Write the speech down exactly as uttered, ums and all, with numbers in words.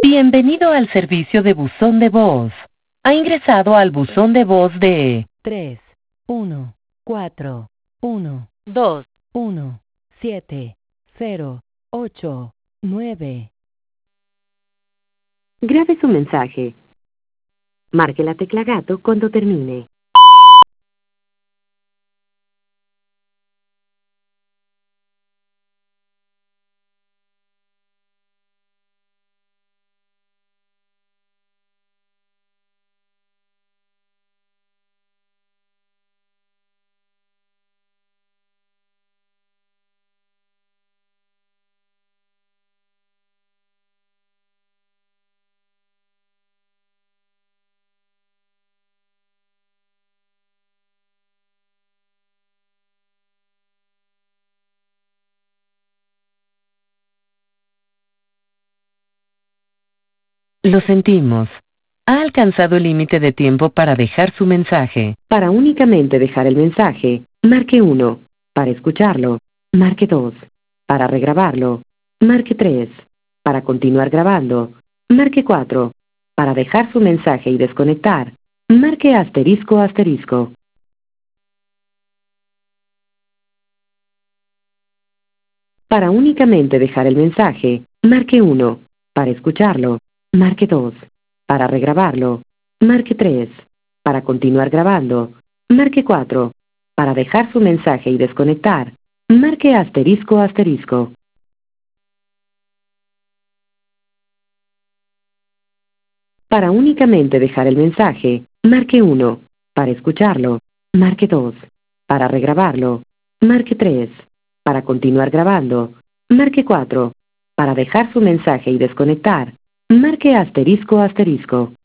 Bienvenido al servicio de buzón de voz. Ha ingresado al buzón de voz de tres uno cuatro uno dos uno siete cero ocho nueve. Grabe su mensaje. Marque la tecla gato cuando termine. Lo sentimos. Ha alcanzado el límite de tiempo para dejar su mensaje. Para únicamente dejar el mensaje, marque uno. Para escucharlo, marque dos. Para regrabarlo, marque tres. Para continuar grabando, marque cuatro. Para dejar su mensaje y desconectar, marque asterisco asterisco. Para únicamente dejar el mensaje, marque uno. Para escucharlo, marque dos. Para regrabarlo, marque tres. Para continuar grabando, marque cuatro. Para dejar su mensaje y desconectar, marque asterisco asterisco. Para únicamente dejar el mensaje, marque uno. Para escucharlo, marque dos. Para regrabarlo, marque tres. Para continuar grabando, marque cuatro. Para dejar su mensaje y desconectar, marque asterisco asterisco.